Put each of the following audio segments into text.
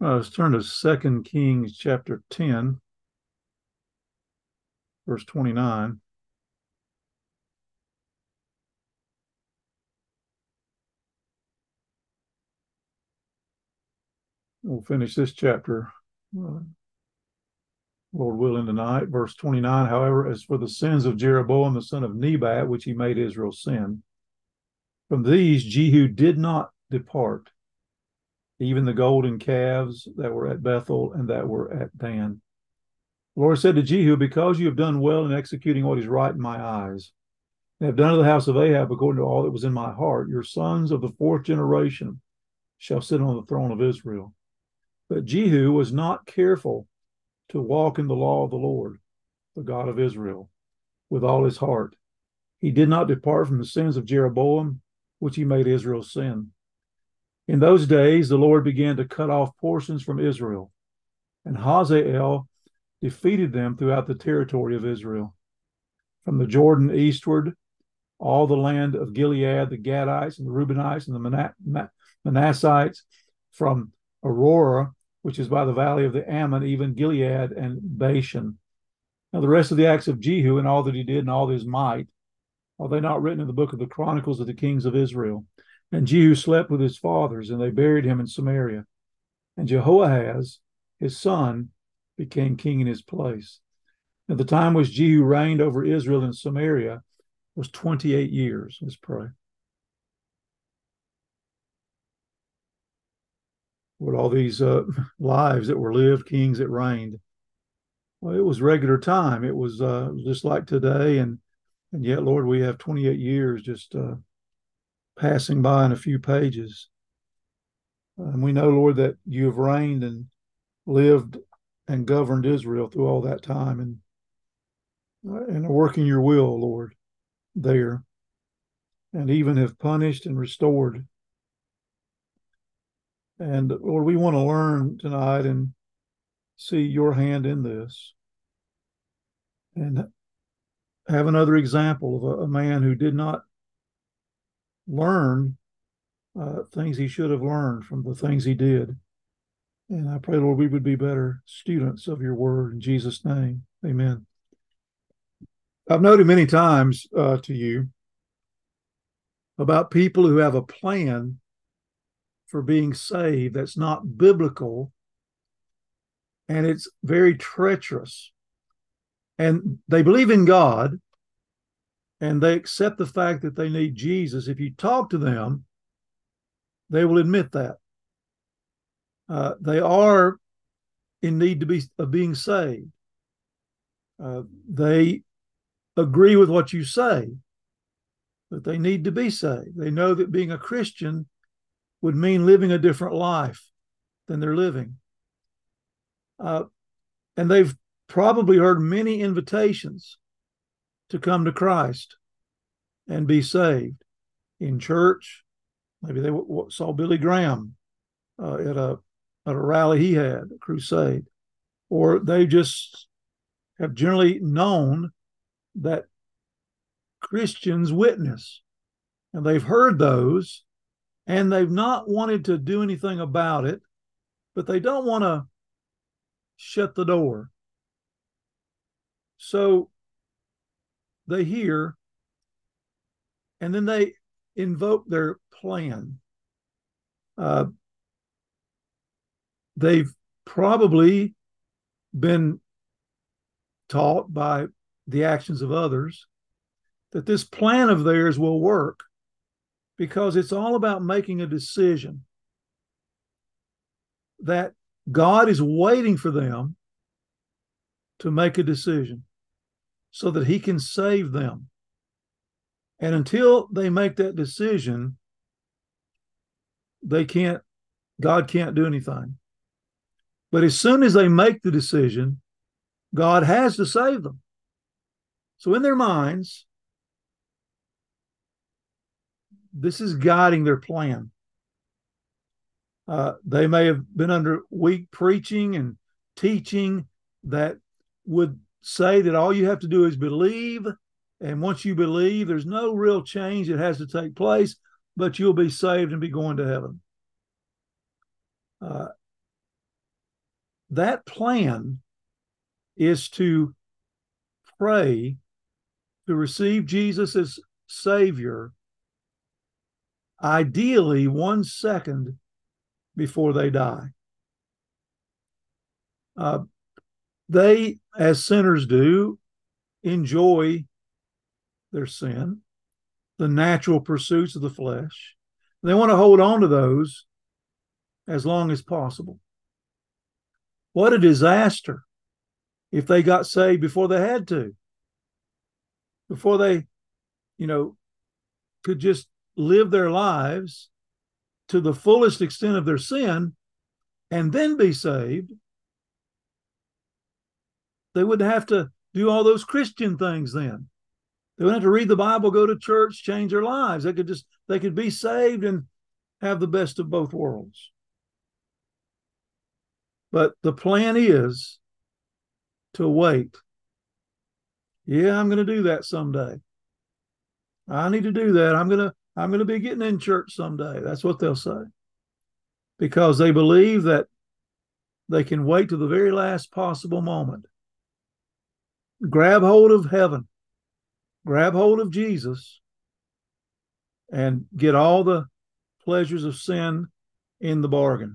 Let's turn to 2 Kings chapter 10, verse 29. We'll finish this chapter, uh, Lord willing, tonight. Verse 29, however, as for the sins of Jeroboam, the son of Nebat, which he made Israel sin, from these Jehu did not depart, even the golden calves that were at Bethel and that were at Dan. The Lord said to Jehu, because you have done well in executing what is right in my eyes, and have done to the house of Ahab according to all that was in my heart, your sons of the fourth generation shall sit on the throne of Israel. But Jehu was not careful to walk in the law of the Lord, the God of Israel, with all his heart. He did not depart from the sins of Jeroboam, which he made Israel sin. In those days, the Lord began to cut off portions from Israel, and Hazael defeated them throughout the territory of Israel. From the Jordan eastward, all the land of Gilead, the Gadites and the Reubenites and the Manassites, from Aurora, which is by the valley of the Ammon, even Gilead and Bashan. Now, the rest of the acts of Jehu and all that he did and all his might, are they not written in the book of the Chronicles of the kings of Israel? And Jehu slept with his fathers, and they buried him in Samaria. And Jehoahaz, his son, became king in his place. At the time which Jehu reigned over Israel in Samaria was 28 years. Let's pray. With all these lives that were lived, kings that reigned, well, it was regular time. It was just like today, and yet, Lord, we have 28 years just passing by in a few pages. And we know, Lord, that you have reigned and lived and governed Israel through all that time, and are working your will, Lord, there, and even have punished and restored. And Lord, we want to learn tonight and see your hand in this, and have another example of a man who did not learn things he should have learned from the things he did. And I pray, Lord, we would be better students of your word in Jesus' name. Amen. I've noted many times to you about people who have a plan for being saved that's not biblical, and it's very treacherous. And they believe in God, and they accept the fact that they need Jesus. If you talk to them, they will admit that. They are in need of being saved. They agree with what you say, that they need to be saved. They know that being a Christian would mean living a different life than they're living. And they've probably heard many invitations to come to Christ and be saved in church. Maybe they saw Billy Graham at a rally he had, a crusade, or they just have generally known that Christians witness, and they've heard those, and they've not wanted to do anything about it, but they don't want to shut the door. So they hear, and then they invoke their plan. They've probably been taught by the actions of others that this plan of theirs will work, because it's all about making a decision, that God is waiting for them to make a decision so that he can save them. And until they make that decision, God can't do anything. But as soon as they make the decision, God has to save them. So in their minds, this is guiding their plan. They may have been under weak preaching and teaching that would say that all you have to do is believe. And once you believe, there's no real change that has to take place, but you'll be saved and be going to heaven. that plan is to pray to receive Jesus as Savior, ideally 1 second before they die. They, as sinners do, enjoy their sin, the natural pursuits of the flesh. They want to hold on to those as long as possible. What a disaster if they got saved before they had to, before they, could just live their lives to the fullest extent of their sin and then be saved. They wouldn't have to do all those Christian things then. They wouldn't have to read the Bible, go to church, change their lives. They could be saved and have the best of both worlds. But the plan is to wait. Yeah, I'm going to do that someday. I need to do that. I'm going to be getting in church someday. That's what they'll say. Because they believe that they can wait to the very last possible moment. Grab hold of heaven. Grab hold of Jesus and get all the pleasures of sin in the bargain.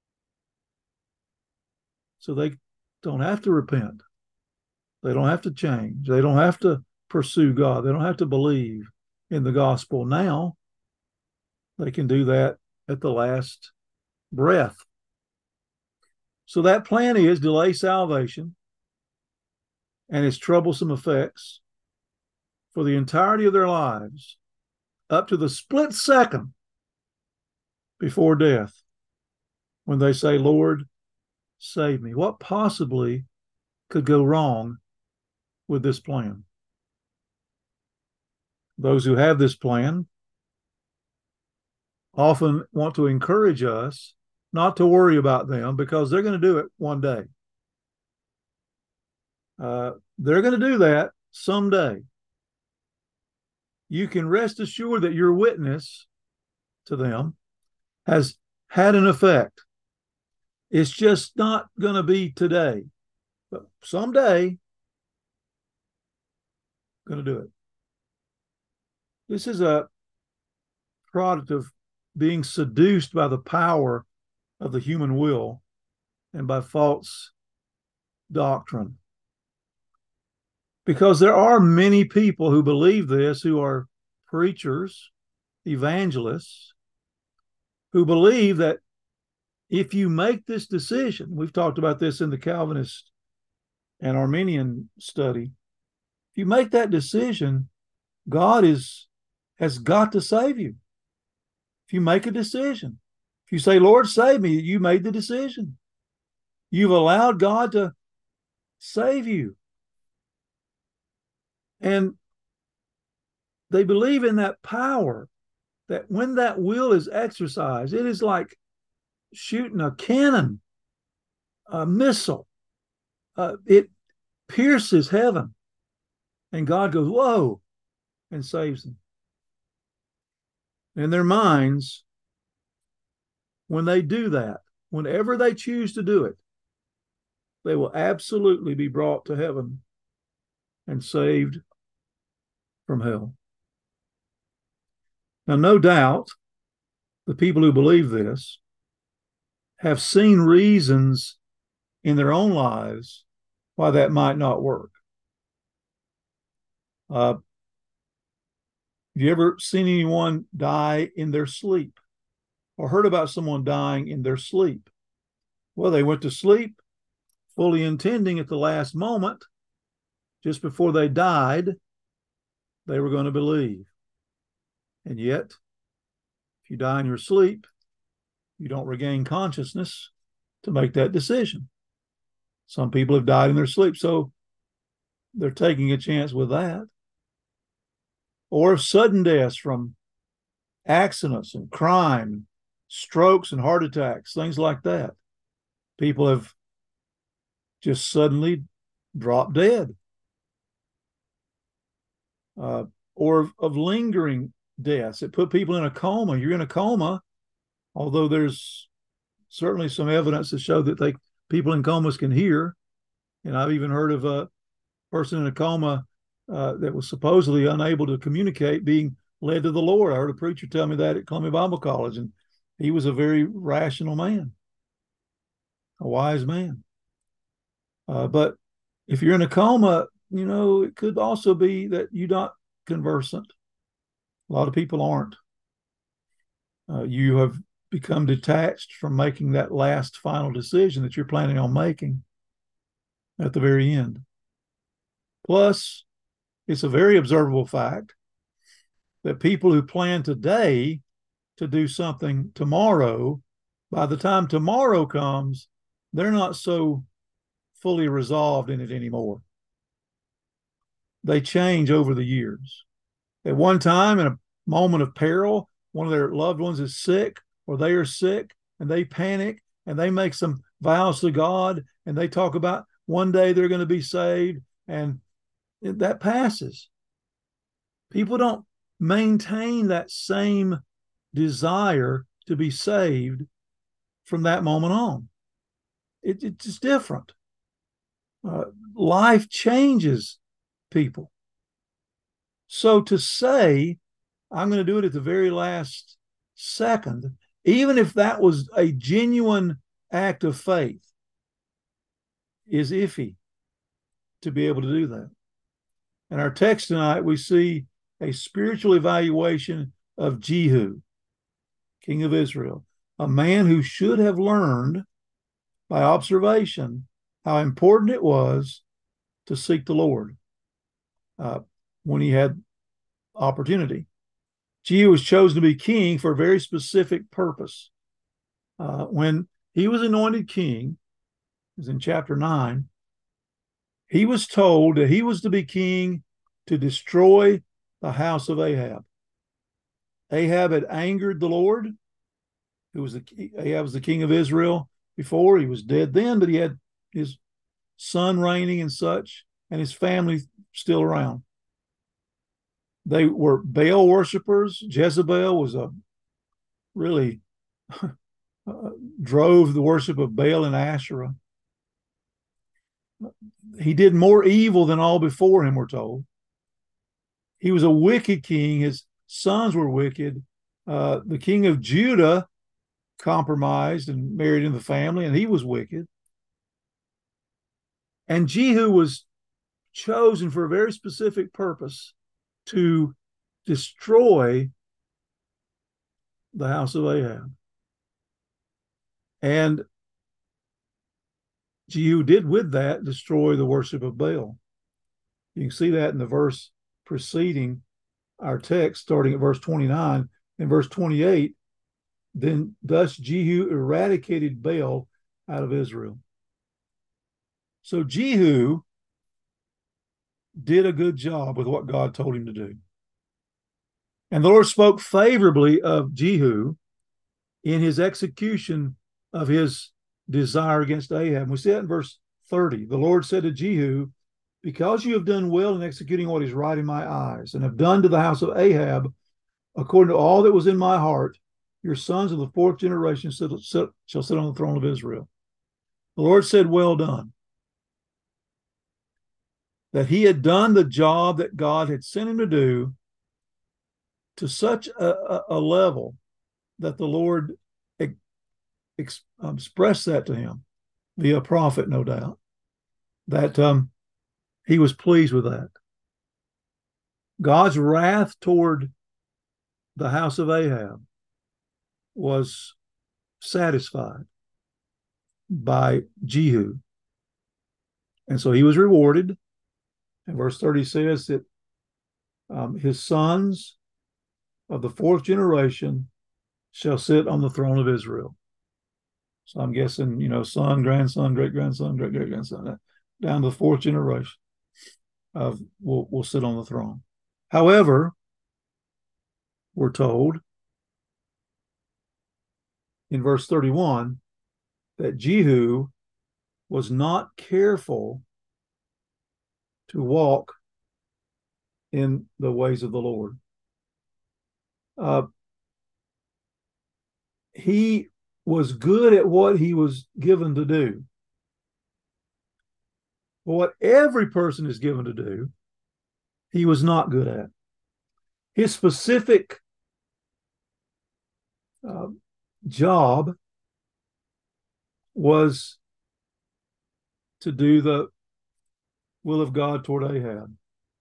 So they don't have to repent. They don't have to change. They don't have to pursue God. They don't have to believe in the gospel now. They can do that at the last breath. So that plan is delay salvation and its troublesome effects for the entirety of their lives up to the split second before death when they say, Lord, save me. What possibly could go wrong with this plan? Those who have this plan often want to encourage us not to worry about them because they're going to do it one day. They're going to do that someday. You can rest assured that your witness to them has had an effect. It's just not going to be today, but someday, going to do it. This is a product of being seduced by the power of the human will and by false doctrine. Because there are many people who believe this, who are preachers, evangelists, who believe that if you make this decision, we've talked about this in the Calvinist and Arminian study, if you make that decision, God has got to save you. If you make a decision, if you say, Lord, save me, you made the decision. You've allowed God to save you. And they believe in that power, that when that will is exercised, it is like shooting a cannon, a missile. It pierces heaven. And God goes, whoa, and saves them. In their minds, when they do that, whenever they choose to do it, they will absolutely be brought to heaven and saved from hell. Now, no doubt, the people who believe this have seen reasons in their own lives why that might not work. Have you ever seen anyone die in their sleep or heard about someone dying in their sleep? Well, they went to sleep fully intending at the last moment, just before they died, they were going to believe. And yet, if you die in your sleep, you don't regain consciousness to make that decision. Some people have died in their sleep, so they're taking a chance with that. Or sudden deaths from accidents and crime, strokes and heart attacks, things like that. People have just suddenly dropped dead. Or of lingering deaths. It put people in a coma. You're in a coma, although there's certainly some evidence to show that People in comas can hear, and I've even heard of a person in a coma that was supposedly unable to communicate being led to the Lord. I heard a preacher tell me that at Columbia Bible College, and he was a very rational man, a wise man. But if you're in a coma, it could also be that you're not conversant. A lot of people aren't. You have become detached from making that last final decision that you're planning on making at the very end. Plus, it's a very observable fact that people who plan today to do something tomorrow, by the time tomorrow comes, they're not so fully resolved in it anymore. They change over the years. At one time, in a moment of peril, one of their loved ones is sick or they are sick, and they panic and they make some vows to God, and they talk about one day they're going to be saved, and that passes. People don't maintain that same desire to be saved from that moment on. It's just different. Life changes people. So to say, I'm going to do it at the very last second, even if that was a genuine act of faith, is iffy to be able to do that. In our text tonight, we see a spiritual evaluation of Jehu, king of Israel, a man who should have learned by observation how important it was to seek the Lord when he had opportunity. Jehu was chosen to be king for a very specific purpose. When he was anointed king, it was in chapter 9, he was told that he was to be king to destroy the house of Ahab. Ahab had angered the Lord. Ahab was the king of Israel before. He was dead then, but he had his son reigning and such, and his family still around. They were Baal worshipers. Jezebel was really drove the worship of Baal and Asherah. He did more evil than all before him, we're told. He was a wicked king. His sons were wicked. The king of Judah compromised and married into the family, and he was wicked. And Jehu was chosen for a very specific purpose, to destroy the house of Ahab. And Jehu did with that destroy the worship of Baal. You can see that in the verse preceding our text, starting at verse 29. In verse 28, then thus Jehu eradicated Baal out of Israel. So Jehu did a good job with what God told him to do. And the Lord spoke favorably of Jehu in his execution of his desire against Ahab. We see that in verse 30. The Lord said to Jehu, because you have done well in executing what is right in my eyes, and have done to the house of Ahab according to all that was in my heart, your sons of the fourth generation shall sit on the throne of Israel. The Lord said, well done. That he had done the job that God had sent him to do to such a level that the Lord expressed that to him via a prophet, no doubt, that he was pleased with that. God's wrath toward the house of Ahab was satisfied by Jehu. And so he was rewarded. And verse 30 says that his sons of the fourth generation shall sit on the throne of Israel. So I'm guessing, son, grandson, great-grandson, great-great-grandson, down to the fourth generation will sit on the throne. However, we're told in verse 31 that Jehu was not careful to walk in the ways of the Lord. He was good at what he was given to do. But what every person is given to do, he was not good at. His specific uh, job was to do the will of God toward Ahab.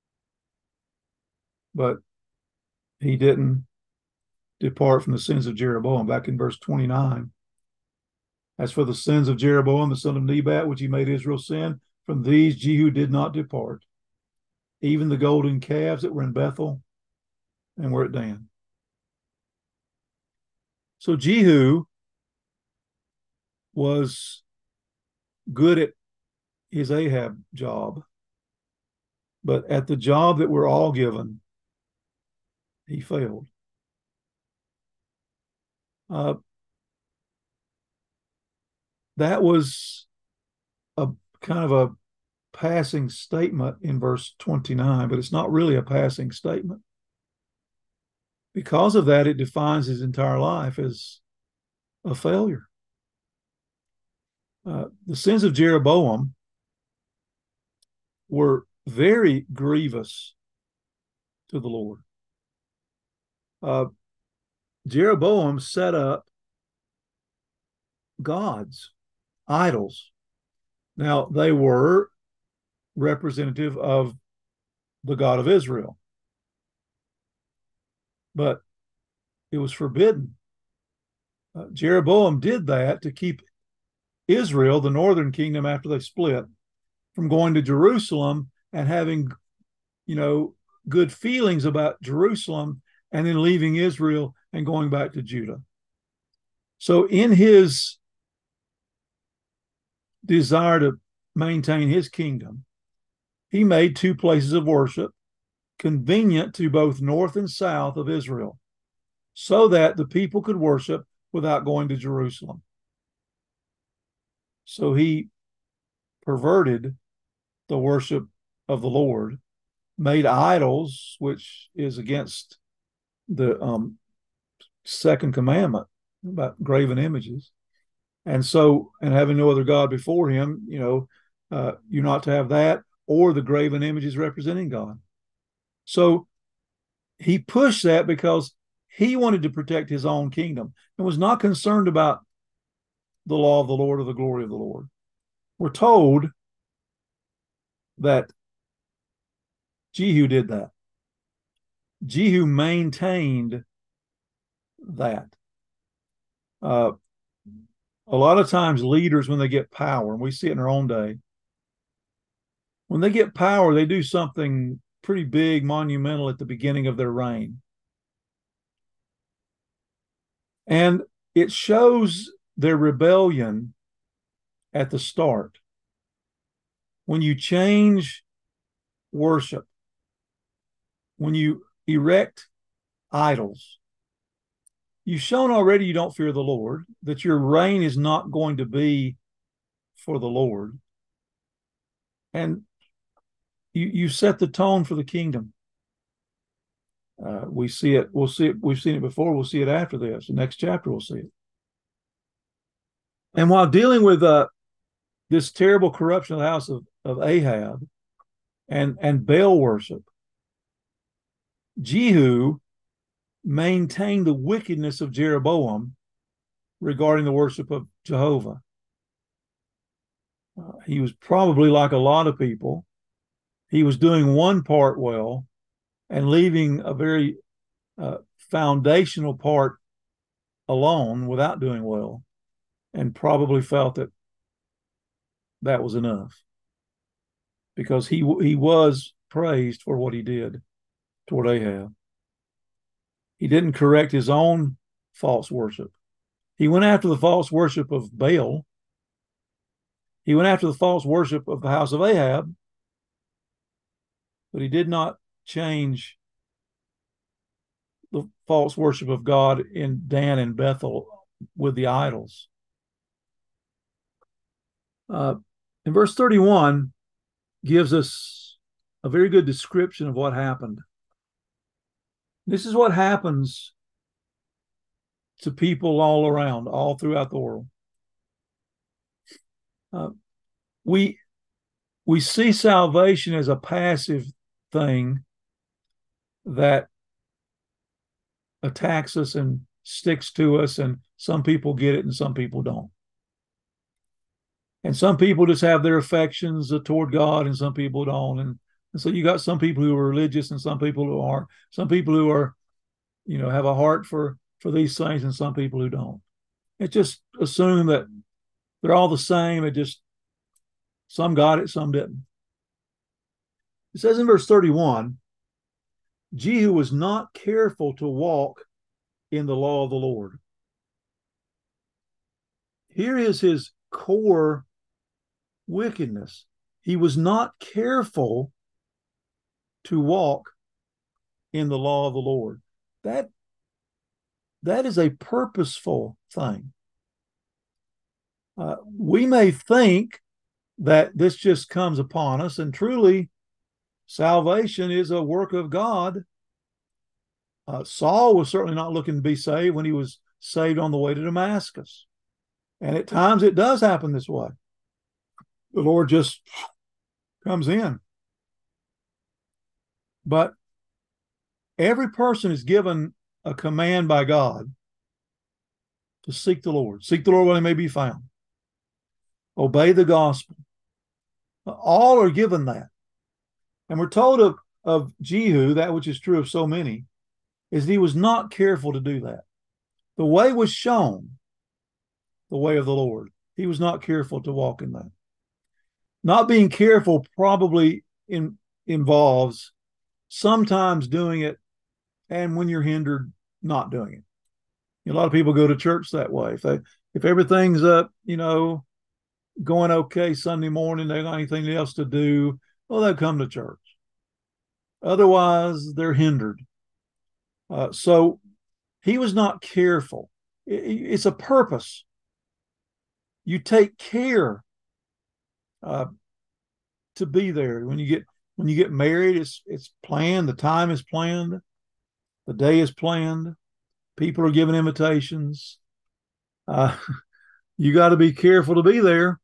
But he didn't depart from the sins of Jeroboam. Back in verse 29, as for the sins of Jeroboam, the son of Nebat, which he made Israel sin, from these Jehu did not depart, even the golden calves that were in Bethel and were at Dan. So Jehu was good at his Ahab job, but at the job that we're all given, he failed. That was a kind of a passing statement in verse 29, but it's not really a passing statement. Because of that, it defines his entire life as a failure. The sins of Jeroboam were very grievous to the Lord. Jeroboam set up gods, idols. Now, they were representative of the God of Israel, but it was forbidden. Jeroboam did that to keep Israel, the northern kingdom, after they split, from going to Jerusalem and having, good feelings about Jerusalem and then leaving Israel and going back to Judah. So in his desire to maintain his kingdom, he made two places of worship convenient to both north and south of Israel so that the people could worship without going to Jerusalem. So he perverted the worship of the Lord, made idols, which is against the second commandment about graven images. And having no other God before him, you're not to have that or the graven images representing God. So he pushed that because he wanted to protect his own kingdom and was not concerned about the law of the Lord or the glory of the Lord. We're told that Jehu did that. Jehu maintained that. A lot of times leaders, when they get power, and we see it in our own day, when they get power, they do something pretty big, monumental at the beginning of their reign. And it shows their rebellion at the start. When you change worship, when you erect idols, you've shown already you don't fear the Lord, that your reign is not going to be for the Lord. And you set the tone for the kingdom. We see it. We'll see it. We've seen it before. We'll see it after this. The next chapter, we'll see it. And while dealing with this terrible corruption of the house of Ahab and Baal worship, Jehu maintained the wickedness of Jeroboam regarding the worship of Jehovah. He was probably like a lot of people. He was doing one part well and leaving a very foundational part alone without doing well, and probably felt that was enough because he was praised for what he did toward Ahab. He didn't correct his own false worship. He went after the false worship of Baal. He went after the false worship of the house of Ahab, but he did not change the false worship of God in Dan and Bethel with the idols. In verse 31 gives us a very good description of what happened. This is what happens to people all around, all throughout the world. We we see salvation as a passive thing that attacks us and sticks to us, and some people get it and some people don't. And some people just have their affections toward God and some people don't. And so you got some people who are religious and some people who aren't. Some people who are, have a heart for these things and some people who don't. It just assume that they're all the same. It just, some got it, some didn't. It says in verse 31, Jehu was not careful to walk in the law of the Lord. Here is his core wickedness. He was not careful to walk in the law of the Lord. That is a purposeful thing. We may think that this just comes upon us, and truly, salvation is a work of God. Saul was certainly not looking to be saved when he was saved on the way to Damascus. And at times it does happen this way. The Lord just comes in. But every person is given a command by God to seek the Lord. Seek the Lord while he may be found. Obey the gospel. All are given that. And we're told of Jehu, that which is true of so many, is that he was not careful to do that. The way was shown, the way of the Lord. He was not careful to walk in that. Not being careful probably involves sometimes doing it, and when you're hindered, not doing it. A lot of people go to church that way. If everything's up, going okay Sunday morning, they don't got anything else to do, well, they'll come to church. Otherwise, they're hindered. So he was not careful. It's a purpose. You take care to be there. When you get married, it's planned. The time is planned. The day is planned. People are given invitations. You got to be careful to be there.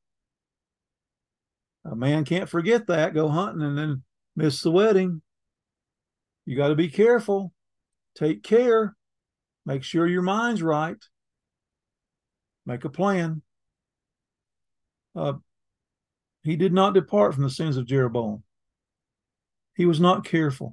A man can't forget that. Go hunting and then miss the wedding. You got to be careful. Take care. Make sure your mind's right. Make a plan. He did not depart from the sins of Jeroboam. He was not careful.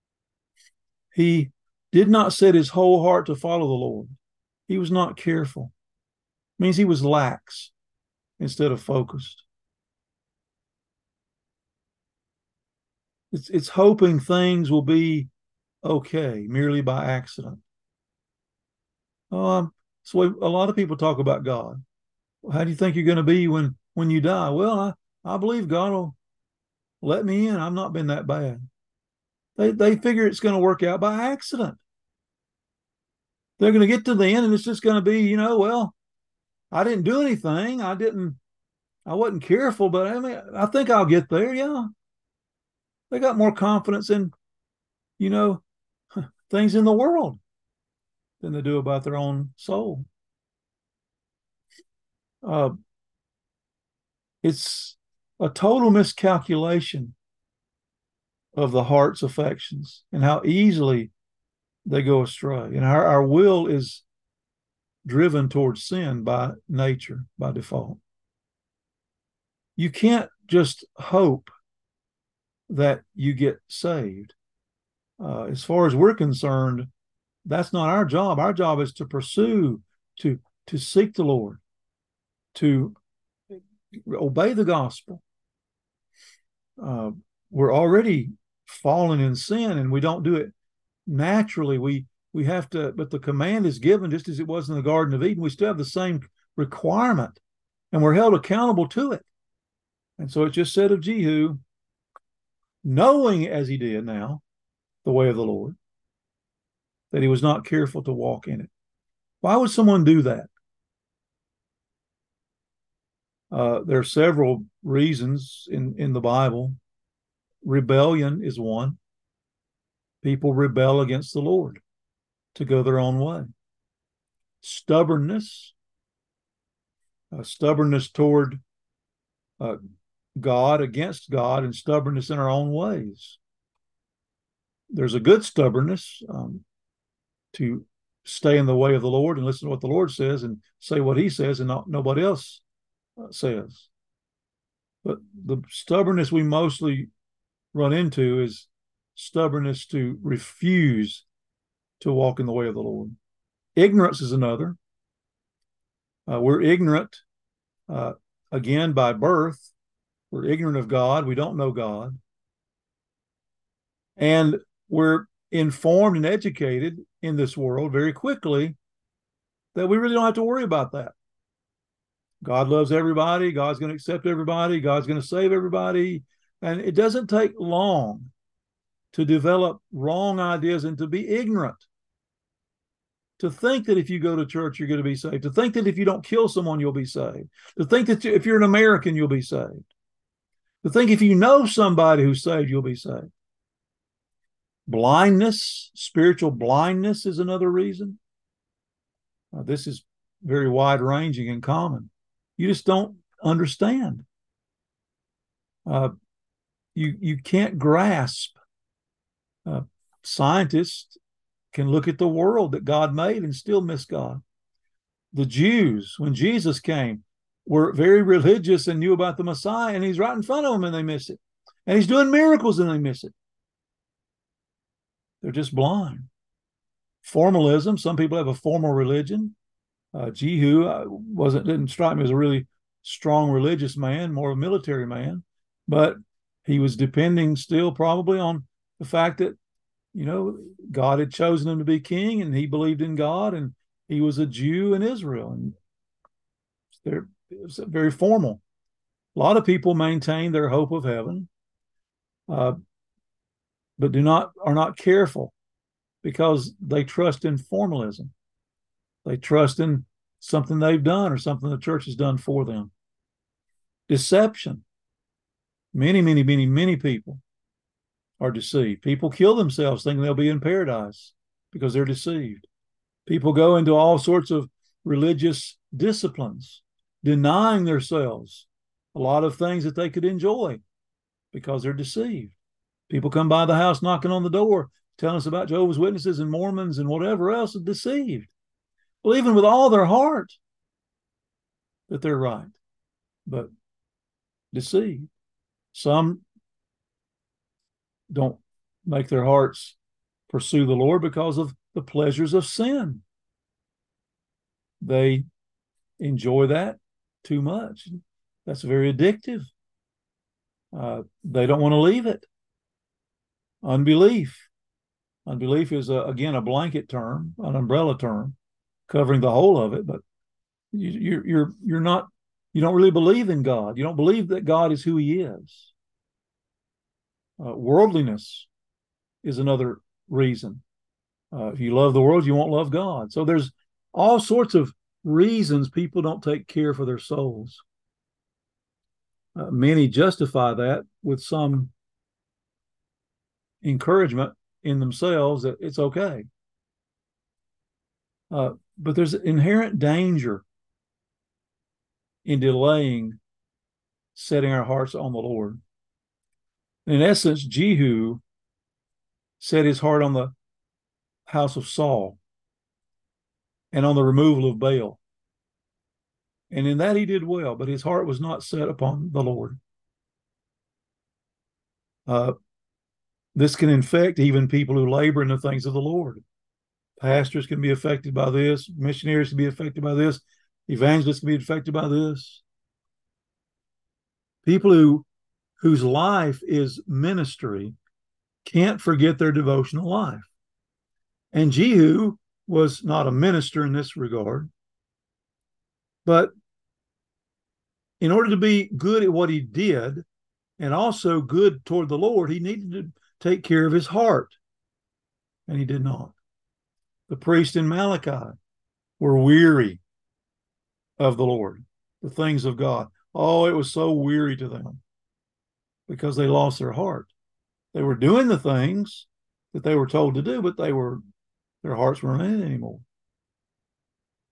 He did not set his whole heart to follow the Lord. He was not careful. It means he was lax instead of focused. It's hoping things will be okay merely by accident. So a lot of people talk about God. How do you think you're going to be when you die? Well, I believe God will let me in. I've not been that bad. They figure it's going to work out by accident. They're going to get to the end and it's just going to be, well, I didn't do anything. I wasn't careful, but I think I'll get there. Yeah. They got more confidence in, things in the world than they do about their own soul. It's a total miscalculation of the heart's affections and how easily they go astray. And our will is driven towards sin by nature, by default. You can't just hope that you get saved. As far as we're concerned, that's not our job. Our job is to pursue, to seek the Lord, to obey the gospel. We're already fallen in sin and we don't do it naturally. We have to, but the command is given just as it was in the Garden of Eden. We still have the same requirement and we're held accountable to it. And so it just said of Jehu, knowing as he did now the way of the Lord, that he was not careful to walk in it. Why would someone do that? There are several reasons in the Bible. Rebellion is one. People rebel against the Lord to go their own way. Stubbornness toward God against God and stubbornness in our own ways. There's a good stubbornness to stay in the way of the Lord and listen to what the Lord says and say what he says and nobody else says. But the stubbornness we mostly run into is stubbornness to refuse to walk in the way of the Lord. Ignorance is another. We're ignorant, again, by birth. We're ignorant of God. We don't know God. And we're informed and educated in this world very quickly that we really don't have to worry about that. God loves everybody. God's going to accept everybody. God's going to save everybody. And it doesn't take long to develop wrong ideas and to be ignorant. To think that if you go to church, you're going to be saved. To think that if you don't kill someone, you'll be saved. To think that if you're an American, you'll be saved. To think if you know somebody who's saved, you'll be saved. Blindness, spiritual blindness is another reason. This is very wide-ranging and common. You just don't understand. You can't grasp. Scientists can look at the world that God made and still miss God. The Jews, when Jesus came, were very religious and knew about the Messiah, and he's right in front of them and they miss it. And he's doing miracles and they miss it. They're just blind. Formalism, some people have a formal religion. Jehu didn't strike me as a really strong religious man, more of a military man, but he was depending still probably on the fact that, God had chosen him to be king and he believed in God and he was a Jew in Israel. And it was very formal. A lot of people maintain their hope of heaven, but are not careful because they trust in formalism. They trust in something they've done or something the church has done for them. Deception. Many people are deceived. People kill themselves thinking they'll be in paradise because they're deceived. People go into all sorts of religious disciplines, denying themselves a lot of things that they could enjoy because they're deceived. People come by the house knocking on the door, telling us about Jehovah's Witnesses and Mormons and whatever else, are deceived. Believing with all their heart that they're right, but deceived. Some don't make their hearts pursue the Lord because of the pleasures of sin. They enjoy that too much. That's very addictive. They don't want to leave it. Unbelief. Unbelief is, again, a blanket term, an umbrella term, covering the whole of it, but you don't really believe in God. You don't believe that God is who he is. Worldliness is another reason. If you love the world, you won't love God. So there's all sorts of reasons people don't take care for their souls. Many justify that with some encouragement in themselves that it's okay. But there's inherent danger in delaying setting our hearts on the Lord. In essence, Jehu set his heart on the house of Saul and on the removal of Baal. And in that he did well, but his heart was not set upon the Lord. This can infect even people who labor in the things of the Lord. Pastors can be affected by this. Missionaries can be affected by this. Evangelists can be affected by this. People whose life is ministry can't forget their devotional life. And Jehu was not a minister in this regard, but in order to be good at what he did and also good toward the Lord, he needed to take care of his heart, and he did not. The priests in Malachi were weary of the Lord, the things of God. Oh, it was so weary to them because they lost their heart. They were doing the things that they were told to do, but their hearts weren't in it anymore.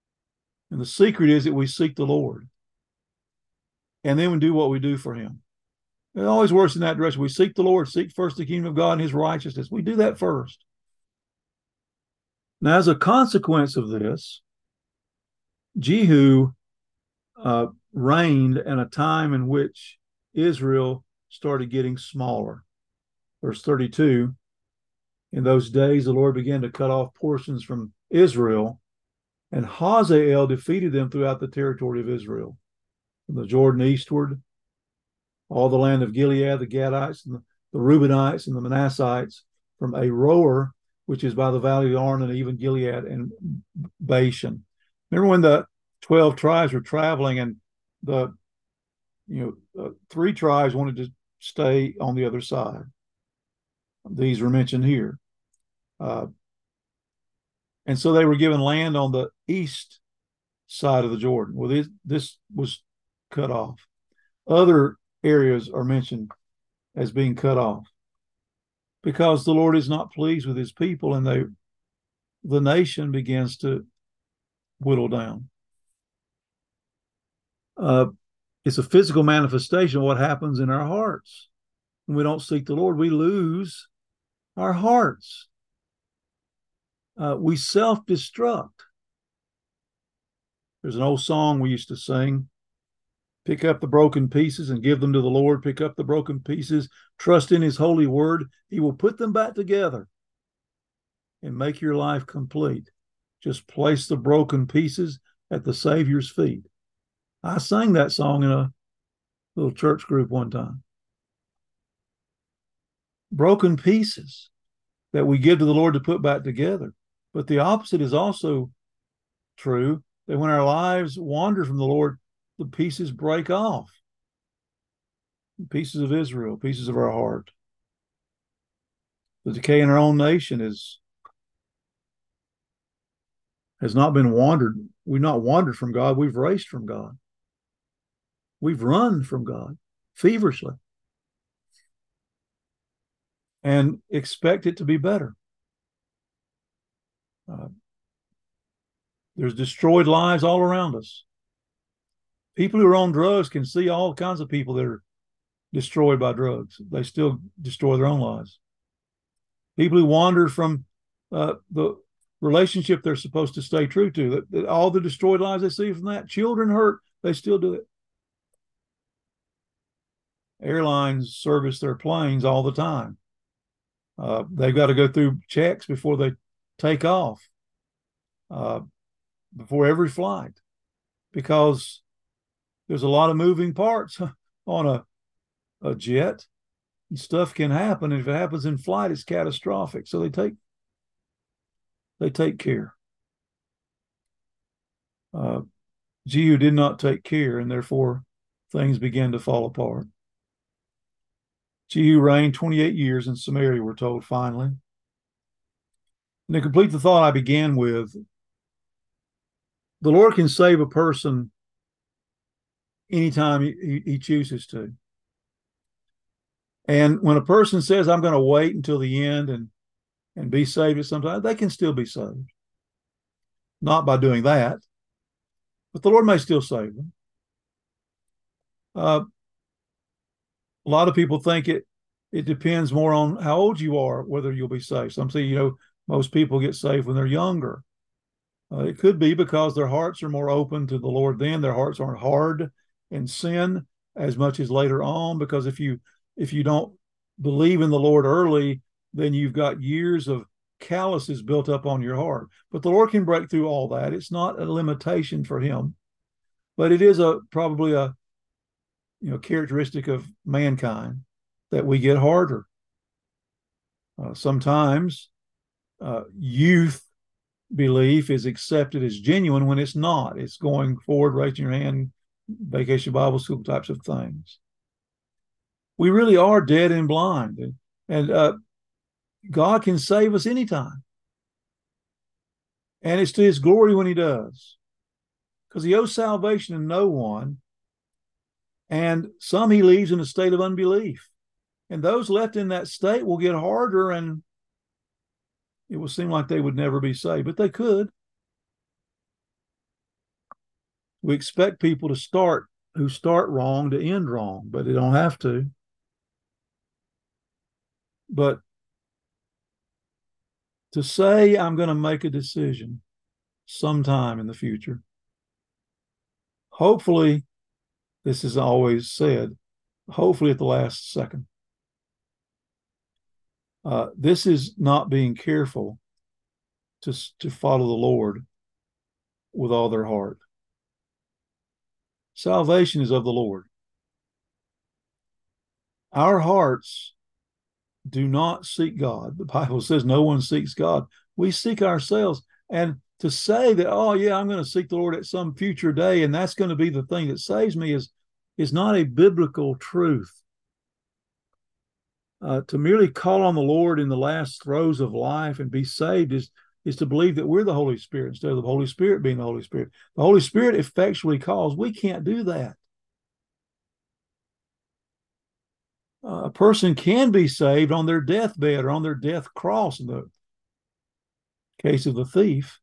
And the secret is that we seek the Lord and then we do what we do for him. It always works in that direction. We seek the Lord, seek first the kingdom of God and his righteousness. We do that first. Now, as a consequence of this, Jehu reigned in a time in which Israel started getting smaller. Verse 32, in those days the Lord began to cut off portions from Israel, and Hazael defeated them throughout the territory of Israel, from the Jordan eastward, all the land of Gilead, the Gadites, and the Reubenites, and the Manassites, from Aroer, which is by the valley of the Arnon, and even Gilead and Bashan. Remember when the 12 tribes were traveling, and the 3 tribes wanted to stay on the other side. These were mentioned here. And so they were given land on the east side of the Jordan. Well, this was cut off. Other areas are mentioned as being cut off because the Lord is not pleased with his people, and the nation begins to whittle down. It's a physical manifestation of what happens in our hearts. When we don't seek the Lord, we lose our hearts. We self-destruct. There's an old song we used to sing. Pick up the broken pieces and give them to the Lord. Pick up the broken pieces. Trust in his holy word. He will put them back together and make your life complete. Just place the broken pieces at the Savior's feet. I sang that song in a little church group one time. Broken pieces that we give to the Lord to put back together. But the opposite is also true, that when our lives wander from the Lord, the pieces break off. Pieces of Israel, pieces of our heart. The decay in our own nation has not been wandered. We've not wandered from God. We've raced from God. We've run from God feverishly and expect it to be better. There's destroyed lives all around us. People who are on drugs can see all kinds of people that are destroyed by drugs. They still destroy their own lives. People who wander from the relationship they're supposed to stay true to, all the destroyed lives they see from that, children hurt, they still do it. Airlines service their planes all the time. They've got to go through checks before they take off, before every flight, because there's a lot of moving parts on a jet, and stuff can happen. And if it happens in flight, it's catastrophic. So they take care. Jehu did not take care, and therefore things began to fall apart. Jehu reigned 28 years in Samaria, we're told finally. And to complete the thought I began with, the Lord can save a person anytime he chooses to. And when a person says, I'm going to wait until the end and be saved at some time, they can still be saved. Not by doing that, but the Lord may still save them. A lot of people think it depends more on how old you are, whether you'll be saved. Some say, most people get saved when they're younger. It could be because their hearts are more open to the Lord then. Their hearts aren't hard in sin as much as later on, because if you don't believe in the Lord early, then you've got years of calluses built up on your heart. But the Lord can break through all that. It's not a limitation for him, but it is probably a characteristic of mankind that we get harder. Sometimes youth belief is accepted as genuine when it's not. It's going forward, raising your hand, vacation Bible school types of things. We really are dead and blind, and God can save us anytime. And it's to his glory when he does, because he owes salvation to no one. And some he leaves in a state of unbelief. And those left in that state will get harder, and it will seem like they would never be saved, but they could. We expect people who start wrong to end wrong, but they don't have to. But to say I'm going to make a decision sometime in the future, hopefully, this is always said, hopefully at the last second. This is not being careful to follow the Lord with all their heart. Salvation is of the Lord. Our hearts do not seek God. The Bible says no one seeks God. We seek ourselves. And to say that, oh, yeah, I'm going to seek the Lord at some future day, and that's going to be the thing that saves me is not a biblical truth. To merely call on the Lord in the last throes of life and be saved is to believe that we're the Holy Spirit instead of the Holy Spirit being the Holy Spirit. The Holy Spirit effectually calls. We can't do that. A person can be saved on their deathbed or on their death cross in the case of the thief.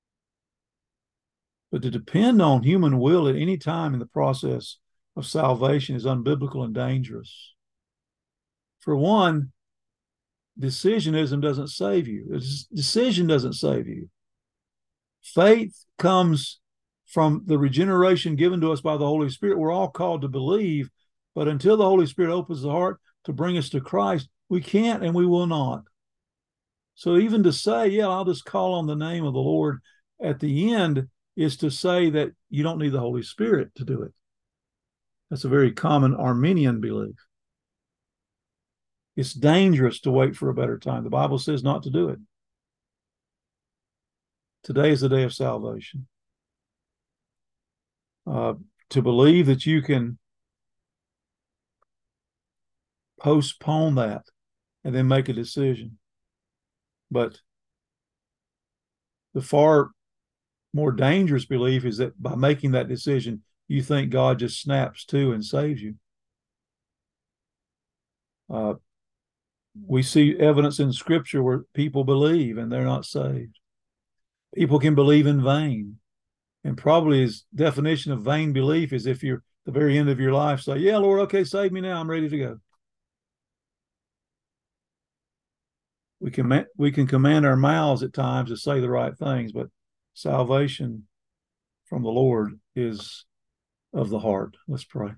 But to depend on human will at any time in the process of salvation is unbiblical and dangerous. For one, decisionism doesn't save you. Decision doesn't save you. Faith comes from the regeneration given to us by the Holy Spirit. We're all called to believe, but until the Holy Spirit opens the heart to bring us to Christ, we can't and we will not. So even to say, yeah, I'll just call on the name of the Lord at the end is to say that you don't need the Holy Spirit to do it. That's a very common Arminian belief. It's dangerous to wait for a better time. The Bible says not to do it. Today is the day of salvation. To believe that you can postpone that and then make a decision. But the far more dangerous belief is that by making that decision, you think God just snaps to and saves you. We see evidence in Scripture where people believe and they're not saved. People can believe in vain. And probably his definition of vain belief is if you're at the very end of your life, say, yeah, Lord, okay, save me now. I'm ready to go. We can command our mouths at times to say the right things, but salvation from the Lord is of the heart. Let's pray.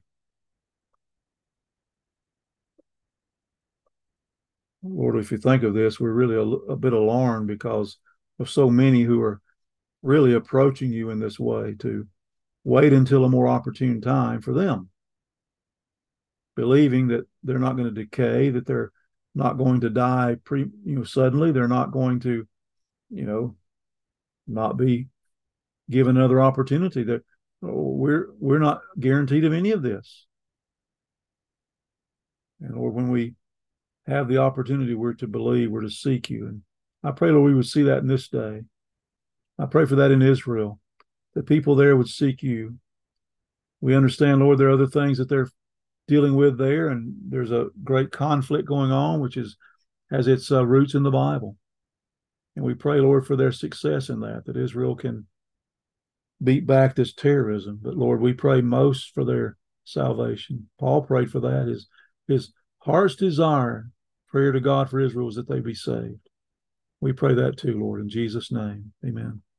Lord, if you think of this, we're really a bit alarmed because of so many who are really approaching you in this way to wait until a more opportune time for them, believing that they're not going to decay, that they're not going to die suddenly, they're not going to, not be given another opportunity. That we're not guaranteed of any of this. And Lord, when we have the opportunity, we're to believe, we're to seek you. And I pray, Lord, we would see that in this day. I pray for that in Israel, that people there would seek you. We understand, Lord, there are other things that they're dealing with there, and there's a great conflict going on, which has its roots in the Bible. And we pray, Lord, for their success in that Israel can beat back this terrorism. But Lord, we pray most for their salvation. Paul prayed for that. His heart's desire, prayer to God for Israel, is that they be saved. We pray that too, Lord, in Jesus' name. Amen.